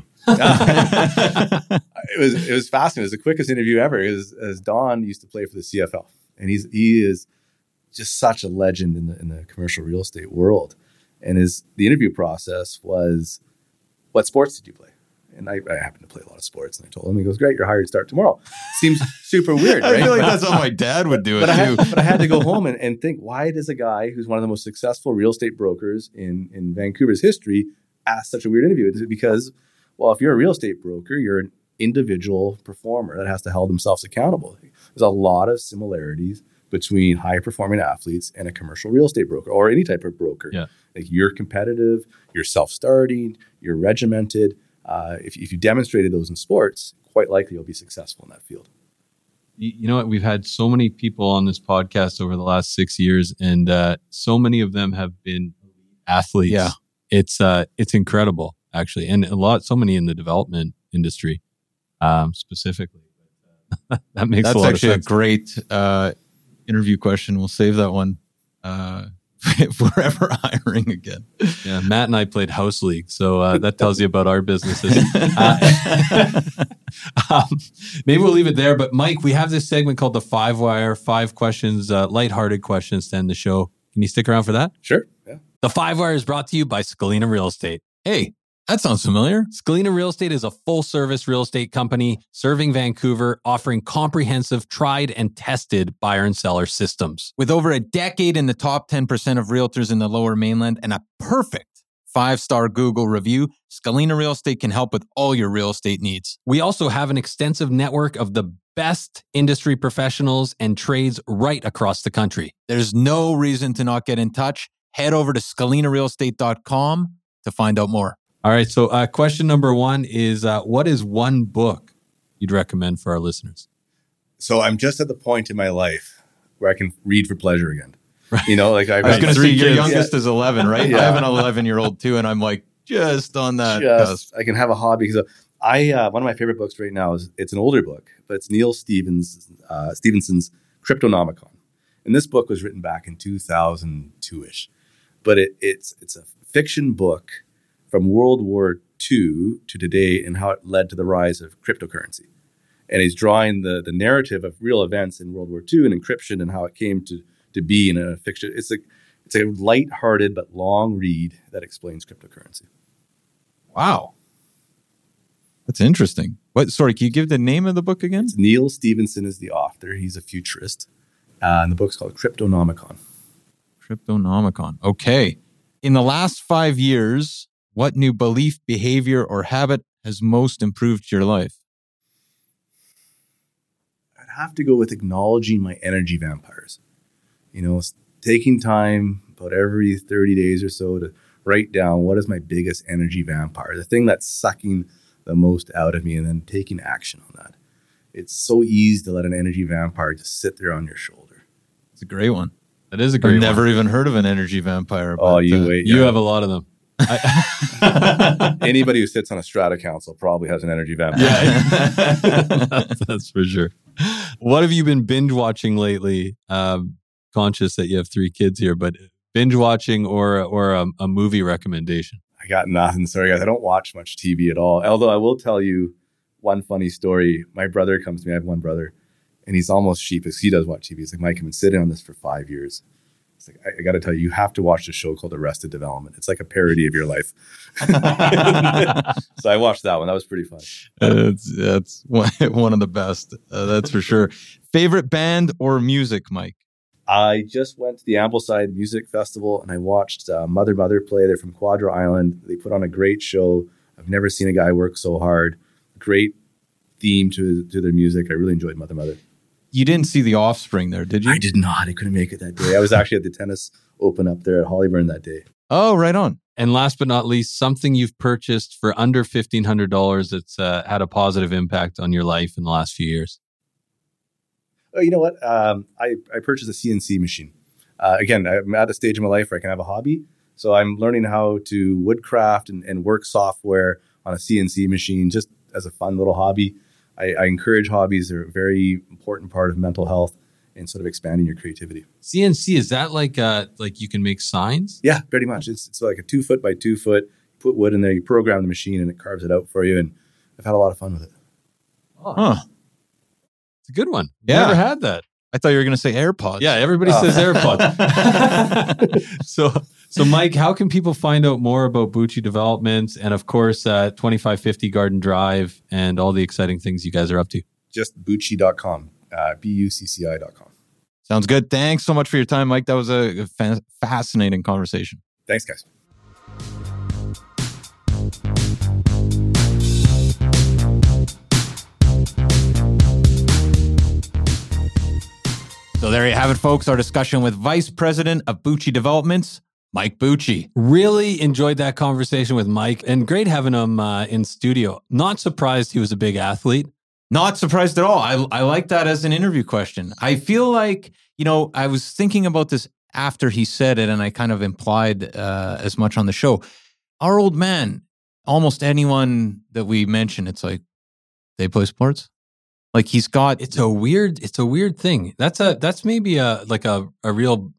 it was it was fascinating. It was the quickest interview ever. As as Don used to play for the C F L, and he's he is just such a legend in the in the commercial real estate world. And his the interview process was, what sports did you play? And I, I happen to play a lot of sports, and I told him. He goes, "Great, you're hired to start tomorrow." Seems super weird, right? I feel like that's how my dad would do it but too. I had, but I had to go home and, and think, why does a guy who's one of the most successful real estate brokers in in Vancouver's history ask such a weird interview? Is it because, well, if you're a real estate broker, you're an individual performer that has to hold themselves accountable. There's a lot of similarities between high-performing athletes and a commercial real estate broker or any type of broker. Yeah. Like, you're competitive, you're self-starting, you're regimented. Uh, if, if you demonstrated those in sports, quite likely you'll be successful in that field. You know what? We've had so many people on this podcast over the last six years, and uh, so many of them have been athletes. Yeah. It's uh, it's incredible, actually, and a lot, so many in the development industry, um, specifically. that makes That's a lot actually of sense. a great uh, interview question. We'll save that one uh, if we're ever hiring again. Yeah, Matt and I played House League, so uh, that tells you about our businesses. Uh, um, maybe we'll leave it there. But Mike, we have this segment called the Five Wire, five questions, uh, lighthearted questions to end the show. Can you stick around for that? Sure. Yeah. The Five Wire is brought to you by Scalina Real Estate. Hey, that sounds familiar. Scalina Real Estate is a full-service real estate company serving Vancouver, offering comprehensive, tried and tested buyer and seller systems. With over a decade in the top ten percent of realtors in the Lower Mainland and a perfect five-star Google review, Scalina Real Estate can help with all your real estate needs. We also have an extensive network of the best industry professionals and trades right across the country. There's no reason to not get in touch. Head over to scalina real estate dot com to find out more. All right. So uh, question number one is, uh, what is one book you'd recommend for our listeners? So I'm just at the point in my life where I can read for pleasure again. Right. You know, like I've I was going to say your kids. youngest yeah. is eleven, right? Yeah. I have an eleven-year-old too, and I'm like just on that. Just, I can have a hobby. So I uh, one of my favorite books right now is it's an older book, but it's Neil Stevens uh, Stevenson's Cryptonomicon, and this book was written back in two thousand two-ish. But it, it's it's a fiction book from World War Two to today and how it led to the rise of cryptocurrency. And he's drawing the, the narrative of real events in World War Two and encryption and how it came to, to be in a fiction. It's a, it's a lighthearted but long read that explains cryptocurrency. Wow. That's interesting. What? Sorry, can you give the name of the book again? It's Neil Stevenson is the author. He's a futurist. Uh, and the book's called Cryptonomicon. Cryptonomicon. Okay. In the last five years, what new belief, behavior, or habit has most improved your life? I'd have to go with acknowledging my energy vampires. You know, taking time about every thirty days or so to write down what is my biggest energy vampire, the thing that's sucking the most out of me, and then taking action on that. It's so easy to let an energy vampire just sit there on your shoulder. It's a great one. That is a great I've never one. even heard of an energy vampire. Oh, but, you uh, wait. You yeah. have a lot of them. Anybody who sits on a strata council probably has an energy vampire. Yeah, that's for sure. What have you been binge watching lately? Um, conscious that you have three kids here, but binge watching or or a, a movie recommendation? I got nothing. Sorry, guys. I don't watch much T V at all. Although I will tell you one funny story. My brother comes to me. I have one brother, and he's almost sheepish. He does watch T V. He's like, Mike, I've been sitting on this for five years. It's like, I, I got to tell you, you have to watch this show called Arrested Development. It's like a parody of your life. So I watched that one. That was pretty fun. That's that's one, one of the best. Uh, that's for sure. Favorite band or music, Mike? I just went to the Ambleside Music Festival and I watched uh, Mother Mother play. They're from Quadra Island. They put on a great show. I've never seen a guy work so hard. Great theme to to their music. I really enjoyed Mother Mother. You didn't see The Offspring there, did you? I did not. I couldn't make it that day. I was actually at the tennis open up there at Hollyburn that day. Oh, right on. And last but not least, something you've purchased for under fifteen hundred dollars that's uh, had a positive impact on your life in the last few years. Oh, you know what? Um, I, I purchased a C N C machine. Uh, again, I'm at a stage in my life where I can have a hobby. So I'm learning how to woodcraft and, and work software on a C N C machine just as a fun little hobby. I, I encourage hobbies. They're a very important part of mental health and sort of expanding your creativity. C N C, is that like uh like you can make signs? Yeah, pretty much. It's it's like a two foot by two foot. You put wood in there, you program the machine, and it carves it out for you. And I've had a lot of fun with it. Huh. It's a good one. Yeah. Never had that. I thought you were going to say AirPods. Yeah, everybody Oh. says AirPods. so, so Mike, how can people find out more about Bucci Developments and, of course, uh, twenty-five fifty Garden Drive and all the exciting things you guys are up to? Just bucci dot com, uh, B U C C I dot com. Sounds good. Thanks so much for your time, Mike. That was a fa- fascinating conversation. Thanks, guys. So there you have it, folks. Our discussion with Vice President of Bucci Developments, Mike Bucci. Really enjoyed that conversation with Mike, and great having him uh, in studio. Not surprised he was a big athlete. Not surprised at all. I, I like that as an interview question. I feel like, you know, I was thinking about this after he said it, and I kind of implied uh, as much on the show. Our old man, almost anyone that we mention, it's like, they play sports? Like he's got... It's a weird, it's a weird thing. That's a, that's maybe a, like a, a real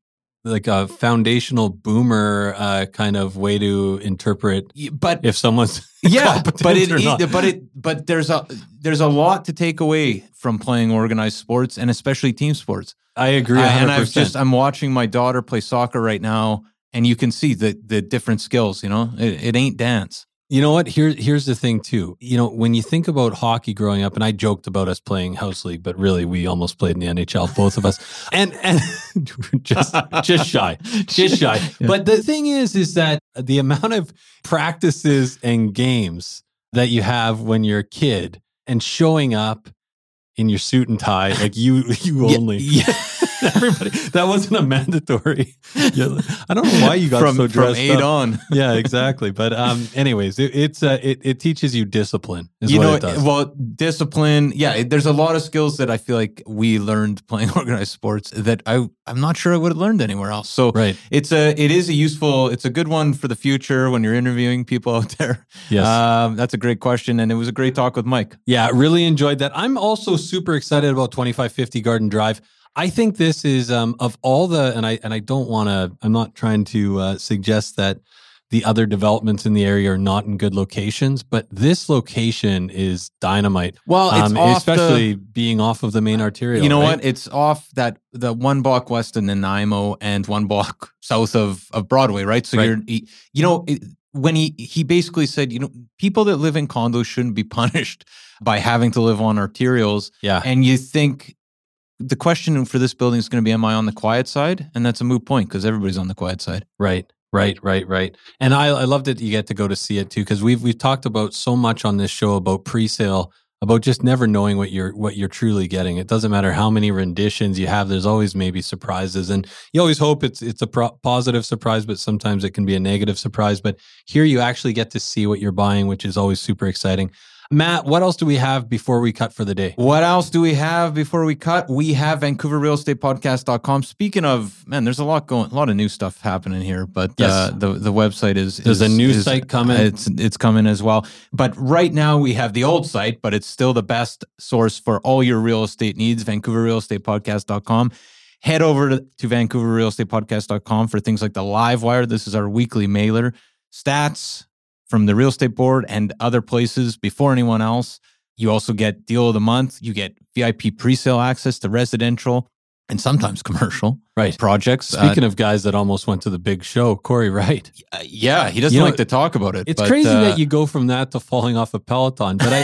like a foundational boomer uh, kind of way to interpret but if someone's yeah, competent but it, or not. it but it but there's a there's a lot to take away from playing organized sports and especially team sports. I agree, Uh, one hundred and percent. I've just I'm watching my daughter play soccer right now, and you can see the the different skills. You know, it, it ain't dance. You know what? Here, here's the thing too. You know, when you think about hockey growing up, and I joked about us playing house league, but really we almost played in the N H L, both of us, and and just just shy, just shy. Yeah. But the thing is, is that the amount of practices and games that you have when you're a kid and showing up in your suit and tie, like you, you Yeah, only. yeah. Everybody, that wasn't a mandatory. Yeah, I don't know why you got from so from dressed eight up. on. Yeah, exactly. But um, anyways, it, it's uh, it it teaches you discipline. Is You what know, it does. well, discipline. Yeah, it- there's a lot of skills that I feel like we learned playing organized sports that I I'm not sure I would have learned anywhere else. So Right. it's a it is a useful. It's a good one for the future when you're interviewing people out there. Yes. um, that's a great question, and it was a great talk with Mike. Yeah, really enjoyed that. I'm also super excited about twenty-five fifty Garden Drive. I think this is um, of all the, and I and I don't want to. I'm not trying to uh, suggest that the other developments in the area are not in good locations, but this location is dynamite. Well, it's Um, off especially the, being off of the main arterial. You know right? what? It's off that the one block west of Nanaimo and one block south of of Broadway, right? So Right. you're, you know, it, when he he basically said, you know, people that live in condos shouldn't be punished by having to live on arterials. Yeah. And you think the question for this building is going to be, am I on the quiet side? And that's a moot point because everybody's on the quiet side. Right, right, right, right. And I, I loved it. You get to go to see it too, because we've we've talked about so much on this show about pre-sale, about just never knowing what you're what you're truly getting. It doesn't matter how many renditions you have. There's always maybe surprises, and you always hope it's it's a pro- positive surprise, but sometimes it can be a negative surprise. But here you actually get to see what you're buying, which is always super exciting. Matt, what else do we have before we cut for the day? What else do we have before we cut? We have Vancouver Real Estate Podcast dot com. Speaking of, man, there's a lot going, a lot of new stuff happening here, but Yes. uh, the the website is There's is, a new is- site coming. It's it's coming as well. But right now we have the old site, but it's still the best source for all your real estate needs. Vancouver Real Estate Podcast dot com. Head over to, to Vancouver Real Estate Podcast dot com for things like the Live Wire. This is our weekly mailer, stats from the real estate board and other places before anyone else. You also get deal of the month. You get V I P pre-sale access to residential and sometimes commercial Right. projects. Speaking of guys that almost went to the big show, Corey Wright. uh, yeah, he doesn't You know, like to talk about it. It's but, crazy uh, that you go from that to falling off a Peloton, but I.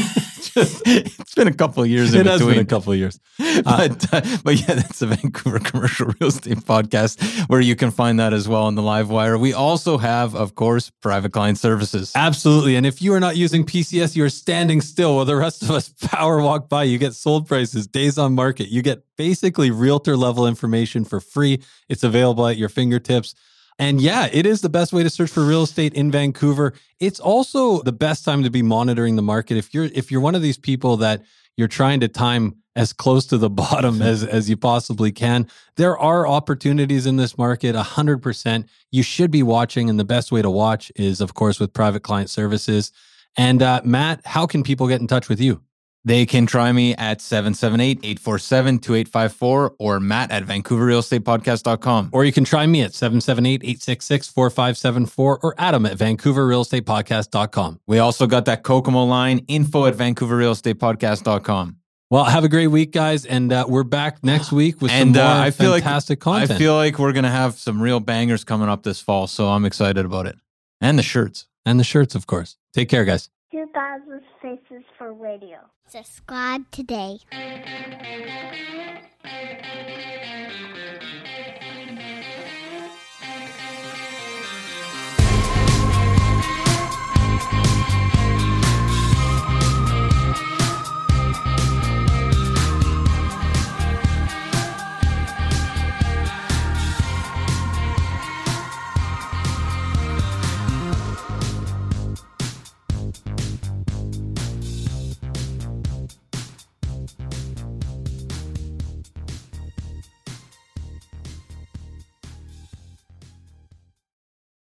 it's been a couple of years in It has between. been a couple of years. but uh, but yeah, that's the Vancouver Commercial Real Estate Podcast, where you can find that as well on the Live Wire. We also have, of course, private client services. Absolutely. And if you are not using P C S, you are standing still while the rest of us power walk by. You get sold prices, days on market. You get basically realtor level information for free. It's available at your fingertips. And yeah, it is the best way to search for real estate in Vancouver. It's also the best time to be monitoring the market. If you're if you're one of these people that you're trying to time as close to the bottom as, as you possibly can, there are opportunities in this market, one hundred percent. You should be watching, and the best way to watch is, of course, with private client services. And uh, Matt, how can people get in touch with you? They can try me at seven seven eight, eight four seven, two eight five four or Matt at Vancouver Real Estate Podcast dot com. Or you can try me at seven seven eight, eight six six, four five seven four or Adam at Vancouver Real Estate Podcast dot com. We also got that Kokomo line, info at Vancouver Real Estate Podcast dot com. Well, have a great week, guys. And uh, we're back next week with some And more uh, I feel fantastic like content. I feel like we're gonna have some real bangers coming up this fall, so I'm excited about it. And the shirts. and the shirts, of course. Take care, guys. two thousand Faces for Radio. Subscribe today.